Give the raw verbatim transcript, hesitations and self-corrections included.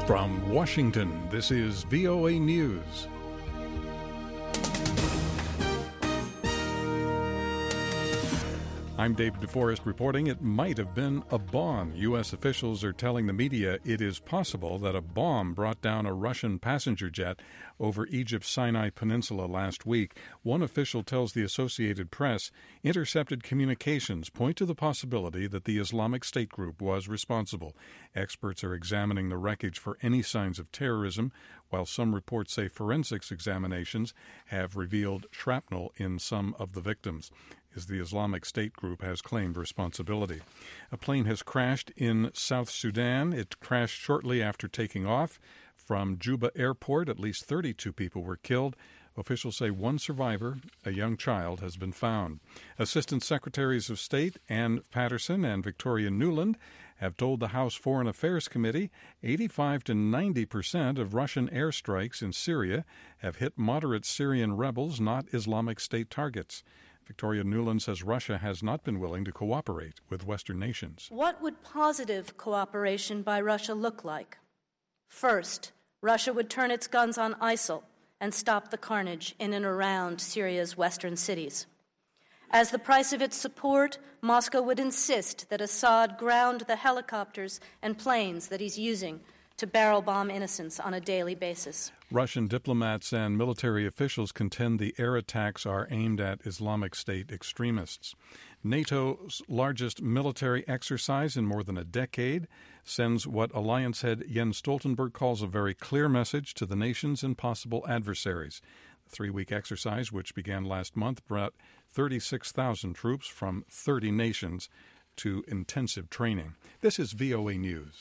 From Washington, this is V O A News. I'm Dave DeForest reporting it might have been a bomb. U S officials are telling the media it is possible that a bomb brought down a Russian passenger jet over Egypt's Sinai Peninsula last week. One official tells the Associated Press intercepted communications point to the possibility that the Islamic State group was responsible. Experts are examining the wreckage for any signs of terrorism, while some reports say forensics examinations have revealed shrapnel in some of the victims. Is the Islamic State group has claimed responsibility. A plane has crashed in South Sudan. It crashed shortly after taking off from Juba Airport. At least thirty-two people were killed. Officials say one survivor, a young child, has been found. Assistant Secretaries of State Ann Patterson and Victoria Nuland have told the House Foreign Affairs Committee eighty-five to ninety percent of Russian airstrikes in Syria have hit moderate Syrian rebels, not Islamic State targets. Victoria Nuland says Russia has not been willing to cooperate with Western nations. What would positive cooperation by Russia look like? First, Russia would turn its guns on ISIL and stop the carnage in and around Syria's western cities. As the price of its support, Moscow would insist that Assad ground the helicopters and planes that he's using to barrel bomb innocents on a daily basis. Russian diplomats and military officials contend the air attacks are aimed at Islamic State extremists. NATO's largest military exercise in more than a decade sends what alliance head Jens Stoltenberg calls a very clear message to the nations and possible adversaries. The three-week exercise, which began last month, brought thirty-six thousand troops from thirty nations to intensive training. This is V O A News.